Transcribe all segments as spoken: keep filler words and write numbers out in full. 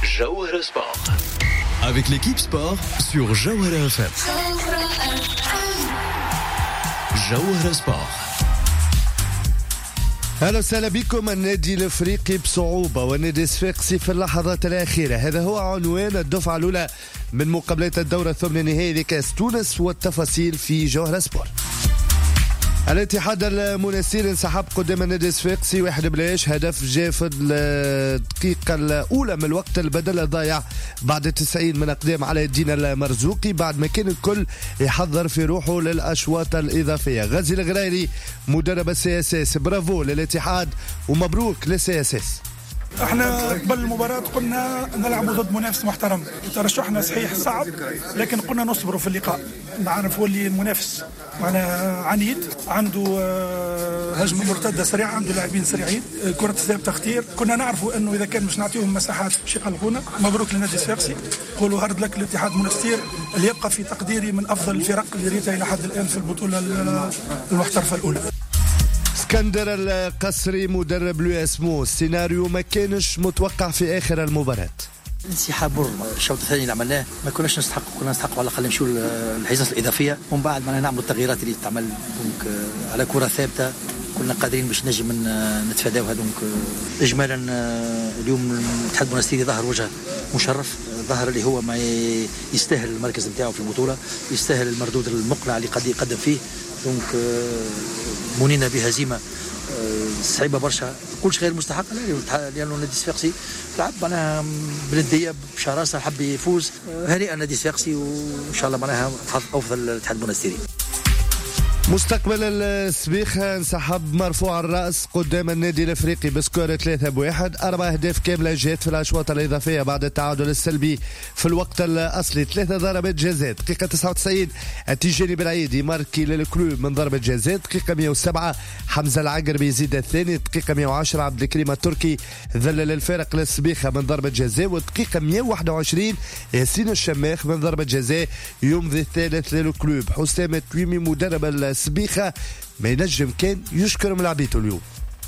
Jawhara Sport. Avec l'équipe sport sur Jawhara F M. Jawhara Sport. أهلا وسهلا بكم. النادي الافريقي بصعوبة والنادي الصفاقسي في اللحظات الأخيرة، هذا هو عنوان الدفعة الأولى من مقابلات الدورة الثمن النهائي لكأس تونس، والتفاصيل في جوهرة سبور. الاتحاد المنستير انسحب قدام النادي الصفاقسي واحد بلاش، هدف جاء في الدقيقة الأولى من الوقت البدل الضايع بعد تسعين من أقدام على الدين المرزوقي، بعد ما كان الكل يحضر في روحه للأشواط الإضافية. غازي الغريري مدرب السي اس اس، برافو للاتحاد ومبروك للسي اس اس. احنا قبل المباراة قلنا نلعب ضد منافس محترم، ترشحنا صحيح صعب لكن قلنا نصبروا في اللقاء. نعرف واللي المنافس معنا عنيد، عنده هجمة مرتدة سريعة، عنده لاعبين سريعين، كرة ثابتة خطير. كنا نعرفوا انه اذا كان مش نعطيهم مساحات باش يقلقونا. مبروك للنادي الصفاقسي، قولوا هارد لك الاتحاد المنستير اللي يبقى في تقديري من افضل الفرق اللي ريتها الى حد الان في البطولة المحترفة الاولى. اسكندر القصري مدرب لو اسمو، السيناريو ما كانش متوقع في اخر المباراة. انسحاب الشوط الثاني اللي عملناه ما كناش نستحق، كنا نستحق على الاقل نمشيو الحصص الاضافيه، ومن بعد ما نعملوا التغييرات اللي تعمل دونك على كره ثابته كنا قادرين باش نجم نتفاداوها. دونك اجمالا اليوم الاتحاد المنستيري ظهر وجه مشرف، ظهر اللي هو ما يستاهل المركز نتاعو في البطوله، يستاهل المردود المقنع اللي قد يقدم فيه. دونك منينا بهزيمه صعيبه برشا، كلش غير مستحق لانه النادي الصفاقسي لعب معناها بنديه بشراسه، حب يفوز. هنيئا النادي الصفاقسي وان شاء الله معناها حظ افضل الاتحاد المنستيري. مستقبل السبيخة انسحب مرفوع الرأس قدام النادي الافريقي بسكور ثلاثة بواحد، اربع اهداف كاملة جات في الاشواط الاضافية بعد التعادل السلبي في الوقت الاصلي. ثلاثة ضربات جزاء، دقيقة تسعة وتسعين التيجاني بالعيدي ماركي للكلوب من ضربة جزاء، دقيقة مئة وسبعة حمزة العقربي يزيد الثاني، دقيقة مئة وعشرة عبد الكريم التركي ذلل الفارق للسبيخة من ضربة جزاء، والدقيقة مئة وواحد وعشرين ياسين الشماخ من ضربة جزاء يمضي الثالث للكلوب. حسام التويمي مدرب السبيخة ما ينجم كان يشكر ملاعبيته اليوم.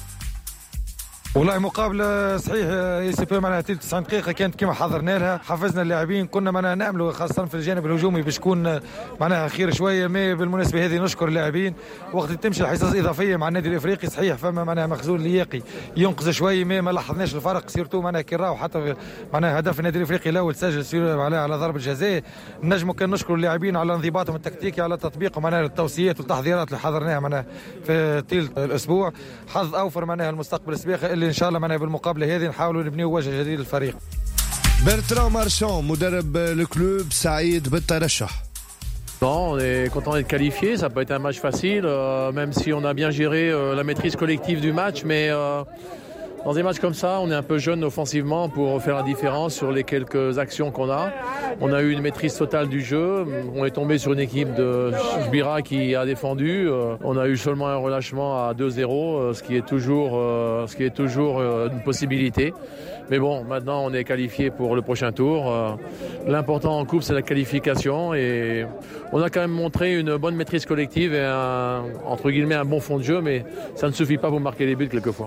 والله مقابلة صحيح اي سي بي معناها تسعين دقيقة كانت كما حضرنا لها، حفزنا اللاعبين، كنا معناها نعملوا خاصة في الجانب الهجومي باش تكون معناها خير شوية. ما بالمناسبة هذه نشكر اللاعبين، وقت تمشي الحصص الإضافية مع النادي الإفريقي صحيح فما معناها مخزون لياقي ينقذ شوية، ما ما لاحظناش الفرق سيرتو معناها كي راهو حتى معناها هدف النادي الإفريقي الأول سجل على على ضربة جزاء. نجموا كان نشكر اللاعبين على انضباطهم التكتيكي، على تطبيقهم معناها التوصيات والتحضيرات اللي حضرناها معناها في طيلة الأسبوع. حظ أوفر معناها المستقبل السبيخة اللي إن شاء الله معناها بالمقابلة هذه نحاولوا نبنيو وجه جديد للفريق. برتران مارشان مدرب الكلوب سعيد بالترشح. Bon, on est content d'être qualifié, ça peut être un match facile, euh, même si on a bien géré euh, la maîtrise collective du match, mais euh, dans des matchs comme ça, on est un peu jeune offensivement pour faire la différence sur les quelques actions qu'on a. On a eu une maîtrise totale du jeu, on est tombé sur une équipe de Jbira qui a défendu, euh, on a eu seulement un relâchement à deux zéro, euh, ce qui est toujours, euh, ce qui est toujours euh, une possibilité. Mais bon, maintenant on est qualifié pour le prochain tour. Euh, l'important en coupe c'est la qualification et on a quand même montré une bonne maîtrise collective et un, entre guillemets un bon fond de jeu, mais ça ne suffit pas pour marquer les buts quelquefois.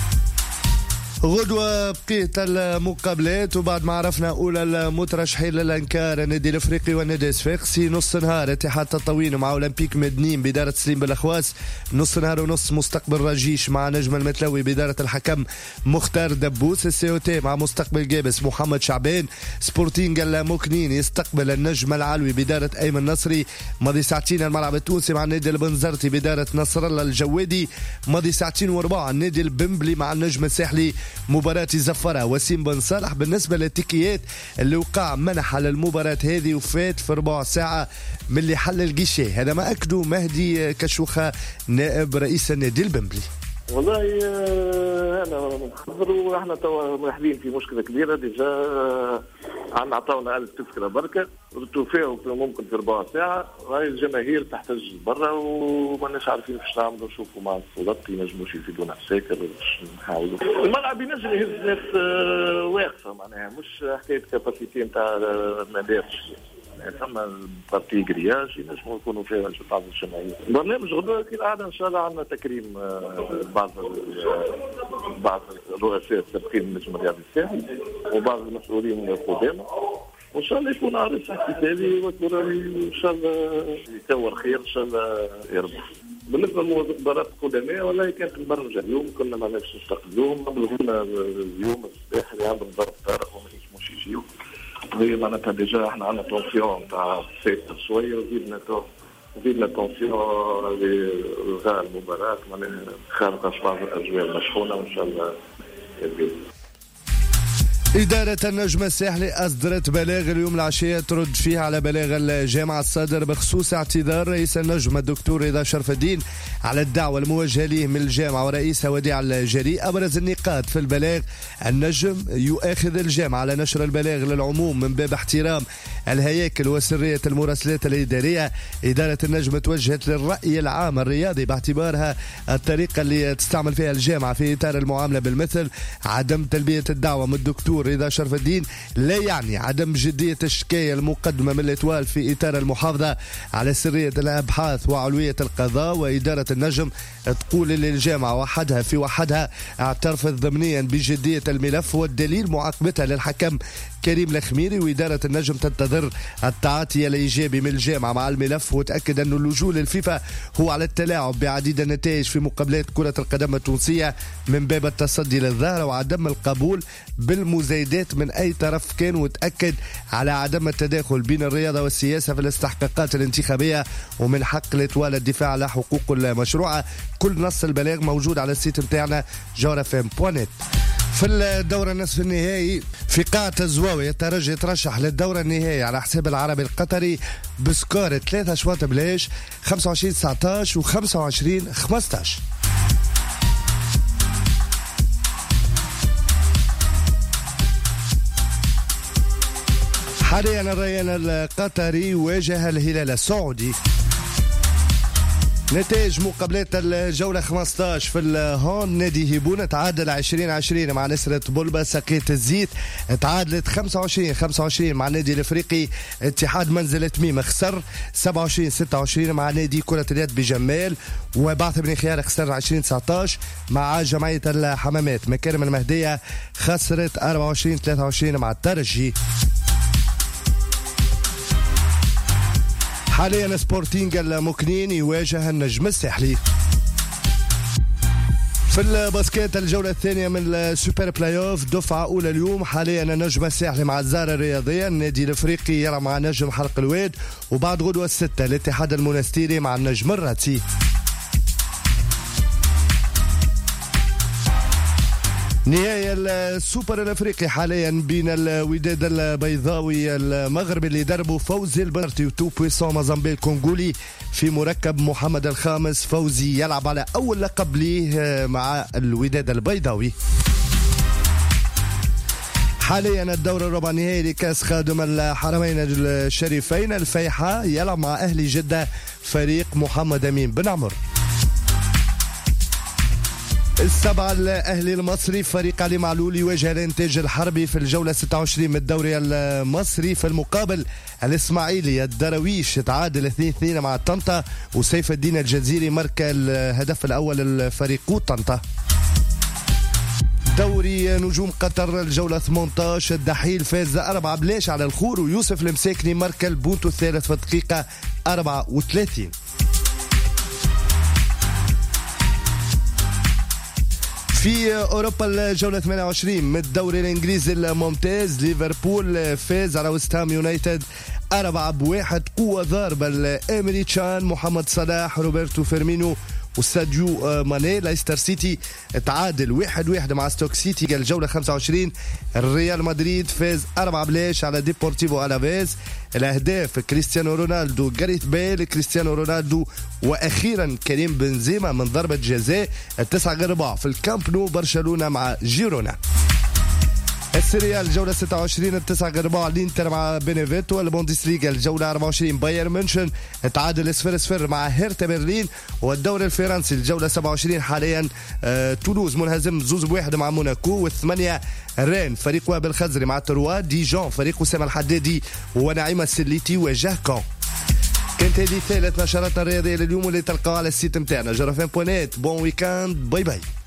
غدوة بقية المقابلات وبعد ما عرفنا أولى المترشحين للأنكار النادي الأفريقي والنادي الصفاقسي، نص نهار اتحاد تطاوين مع أولمبيك مدنين بدارة سليم بالأخواس، نص نهار ونص مستقبل رجيش مع نجم المتلوي بدارة الحكم مختار دبوس، السيوتي مع مستقبل جابس محمد شعبان، سبورتينج المكنين يستقبل النجم العلوي بدارة أيمن نصري، ماضي ساعتين الملعب التونسي مع النادي البنزرتي بدارة نصر الله الجوادي، ماضي ساعتين وربع النادي البمبلي مع النجم الساحلي مباراة زفرة وسيم بن صالح. بالنسبة للتيكيات اللي وقع منح على المباراة هذه وفات في ربع ساعة من اللي حل الجيشي، هذا ما أكدوا مهدي كشوخة نائب رئيس النادي البمبلي. والله انا نحضر واحنا توا مرحبين في مشكله كبيره ديجا، عندنا عطاونا ألف تذكره بركه وتوفيوا ممكن في ربع ساعه، راهي الجماهير تحتاج برا وماناش عارفين كيفاش نعملوا، نشوفوا مع السلطات ينجموش يفيدونا عساكر باش نحاولوا. الملعب ينجم يهز ناس واقفه معناها، مش حكايه كاباسيتي نتاع المدارس. يعني ثم بارتي جرياج ينجموا يكونوا فيها بعض الجمعيات. برنامج غدوة كالعادة إن شاء الله عندنا تكريم بعض بعض الرؤساء السابقين من النجم الرياضي الساحلي وبعض المسؤولين القدامى، وإن شاء الله يكون عرس احتفالي وكروي إن شاء الله يتور خير إن شاء الله يربح. بالنسبة للمباراة القدماء والله كانت مبرمجة اليوم، كنا ما نفسش نستقبلوهم قبلونا اليوم الصباح اللي عندهم ظرف طارئ وما ينجموش يجيو. وهي معناتها ديجا احنا عندنا تونسيون تاع سيطر شوية وزيدنا تو زيدنا تونسيون لإلغاء المباراة معناها خارقة بعض الأجواء المشحونة وإن شاء الله يزيد. إدارة النجم الساحلي أصدرت بلاغ اليوم العشية ترد فيه على بلاغ الجامعة الصادر بخصوص اعتذار رئيس النجم الدكتور رضا شرف الدين على الدعوة الموجهة له من الجامعة ورئيسها وديع الجري. أبرز النقاط في البلاغ: النجم يؤاخذ الجامعة على نشر البلاغ للعموم من باب احترام الهياكل وسرية المراسلات الإدارية. إدارة النجم توجهت للرأي العام الرياضي باعتبارها الطريقة اللي تستعمل فيها الجامعة في إطار المعاملة بالمثل. عدم تلبية الدعوة من الدكتور رضا شرف الدين لا يعني عدم جدية الشكاية المقدمة من الإطوال في إطار المحافظة على سرية الأبحاث وعلوية القضاء. وإدارة النجم تقول للجامعة وحدها في وحدها اعترفت ضمنيا بجدية الملف والدليل معاقبتها للحكم كريم الخميري. وإدارة النجم تنتظر التعاطي الإيجابي من الجامعة مع الملف، وتأكد أن اللجوء للفيفا هو على التلاعب بعديد النتائج في مقابلات كرة القدم التونسية من باب التصدي للظاهرة وعدم القبول بالمزايدات من أي طرف كان، وتأكد على عدم التداخل بين الرياضة والسياسة في الاستحقاقات الانتخابية ومن حق الإطوال الدفاع على حقوق المشروعة. كل نص البلاغ موجود على السيت متاعنا جوهر اف ام دوت نت. في الدورة النصف النهائي في قاعة الزواوي الترجي يترشح للدورة النهائية على حساب العربي القطري بسكور ثلاثة أشواط بلاش خمسة وعشرين تسعطاش و خمسة وعشرين خمسطاش. حاليا الريان القطري واجه الهلال السعودي. نتائج مقابلات الجولة خمسطاش في الهون: نادي هيبون تعادل عشرين عشرين مع نسرة بولبا. سقية الزيت تعادلت خمسة وعشرين خمسة وعشرين مع النادي الافريقي. اتحاد منزل تميم خسر سبعة وعشرين ستة وعشرين مع نادي كرة اليد بجمال. وبعث بن خيار خسر عشرين تسعطاش مع جمعية الحمامات. مكارم المهدية خسرت أربعة وعشرين ثلاثة وعشرين مع الترجي. حاليا سبورتينج المكنين يواجه النجم الساحلي. في الباسكيت الجولة الثانية من السوبر بلاي اوف دفعة أولى اليوم. حاليا النجم الساحلي مع الزارة الرياضية. النادي الافريقي يرى مع نجم حلق الواد. وبعد غدوة الستة الاتحاد المنستيري مع النجم الراتي. نهاية السوبر الافريقي حاليا بين الوداد البيضاوي المغربي اللي دربوا فوزي البنرتي وتو بويسون مازامبي الكونغولي في مركب محمد الخامس. فوزي يلعب على اول لقب ليه مع الوداد البيضاوي. حاليا الدور الربع نهائي لكاس خادم الحرمين الشريفين. الفيحاء يلعب مع اهلي جدة فريق محمد امين بن عمر. السبعة الأهلي المصري فريق علي معلول يواجه الإنتاج الحربي في الجولة ستة وعشرين من الدوري المصري. في المقابل الإسماعيلي الدرويش تعادل اثنين اثنين مع طنطا. وسيف الدين الجزيري مارك الهدف الأول الفريق طنطا. دوري نجوم قطر الجولة ثمانطاش الدحيل فاز أربعة بلاش على الخور. ويوسف المساكني مارك البونتو الثالث في الدقيقة أربعة وثلاثين. في أوروبا الجولة ثمانية وعشرين من الدوري الإنجليزي الممتاز ليفربول فاز على ويست هام يونايتد أربعة بواحد. قوة ضاربة الأمريكان محمد صلاح روبرتو فيرمينو وساديو ماني. لايستر سيتي تعادل واحد واحد مع ستوك سيتي. الجولة خمسة وعشرين الريال مدريد فاز أربعة بلاش على ديبورتيفو ألافيز. الأهداف كريستيانو رونالدو جاريث بيل كريستيانو رونالدو وأخيرا كريم بنزيما من ضربة جزاء. التسعة غير ربع في الكامب نو برشلونة مع جيرونا. السيريال الجولة ستة وعشرين التسعة غرباء الانتر مع بينيفيتو. البوندسليغا الجولة أربعة وعشرين بايرن ميونخ تعادل صفر صفر مع هيرتا برلين. والدوري الفرنسي الجولة سبعة وعشرين حاليا آه تولوز منهزم زوز بواحد مع موناكو. والثمانية رين فريق وابل الخزري مع تروا. ديجون فريق أسامة الحدادي ونعيمة السليتي وجاه كان. كانت هذه ثالث نشراتنا الرياضية لليوم اللي تلقاها على السيت متاعنا جرافين بوانيت. بون ويكاند باي باي.